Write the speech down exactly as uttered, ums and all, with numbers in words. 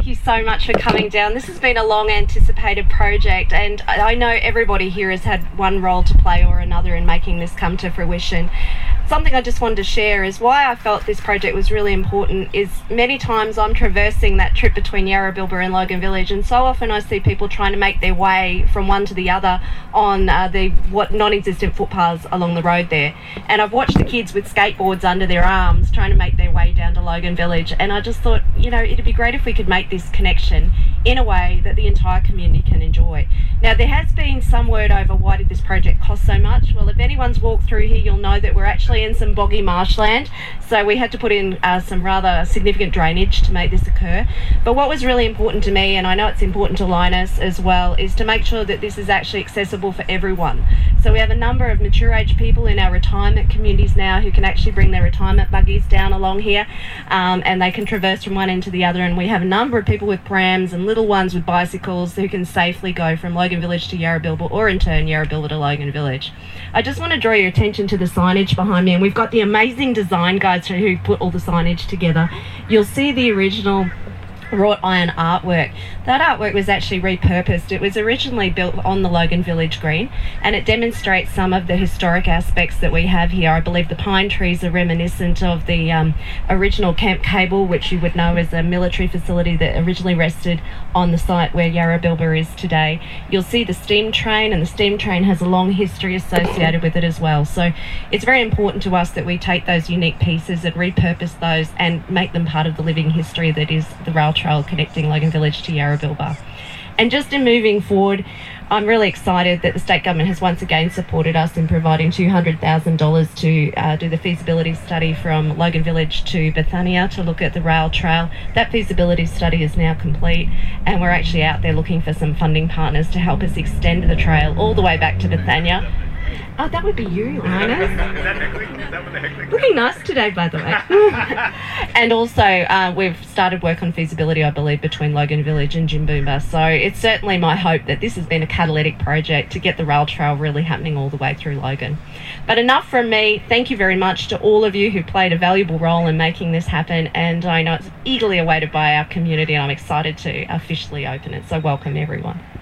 thank you so much for coming down. This has been a long anticipated project, and I know everybody here has had one role to play or another in making this come to fruition. Something I just wanted to share is why I felt this project was really important is many times I'm traversing that trip between Yarrabilba and Logan Village, and so often I see people trying to make their way from one to the other on uh, the what non-existent footpaths along the road there. And I've watched the kids with skateboards under their arms trying to make their way down to Logan Village, and I just thought, you know, it'd be great if we could make this connection in a way that the entire community can enjoy. Now, there has been some word over why did this project cost so much. Well, if anyone's walked through here, you'll know that we're actually in some boggy marshland, so we had to put in uh, some rather significant drainage to make this occur. But what was really important to me, and I know it's important to Linus as well, is to make sure that this is actually accessible for everyone. So we have a number of mature age people in our retirement communities now who can actually bring their retirement buggies down along here, um, and they can traverse from one end to the other, and we have a number of people with prams and little ones with bicycles who can safely go from Logan Village to Yarrabilba, or in turn Yarrabilba to Logan Village. I just want to draw your attention to the signage behind me, and we've got the amazing design guys who put all the signage together. You'll see the original wrought iron artwork. That artwork was actually repurposed. It was originally built on the Logan Village Green, and it demonstrates some of the historic aspects that we have here. I believe the pine trees are reminiscent of the um, original Camp Cable, which you would know as a military facility that originally rested on the site where Yarrabilba is today. You'll see the steam train, and the steam train has a long history associated with it as well. So it's very important to us that we take those unique pieces and repurpose those and make them part of the living history that is the rail trail connecting Logan Village to Yarrabilba. And just in moving forward, I'm really excited that the state government has once again supported us in providing two hundred thousand dollars to uh, do the feasibility study from Logan Village to Bethania to look at the rail trail. That feasibility study is now complete, and we're actually out there looking for some funding partners to help us extend the trail all the way back to Bethania. Oh, that would be you, Linus. Is that heckling? Is that what the heckling? Looking nice today, by the way. And also, uh, we've started work on feasibility, I believe, between Logan Village and Jimboomba. So it's certainly my hope that this has been a catalytic project to get the rail trail really happening all the way through Logan. But enough from me. Thank you very much to all of you who played a valuable role in making this happen. And I know it's eagerly awaited by our community, and I'm excited to officially open it. So welcome, everyone.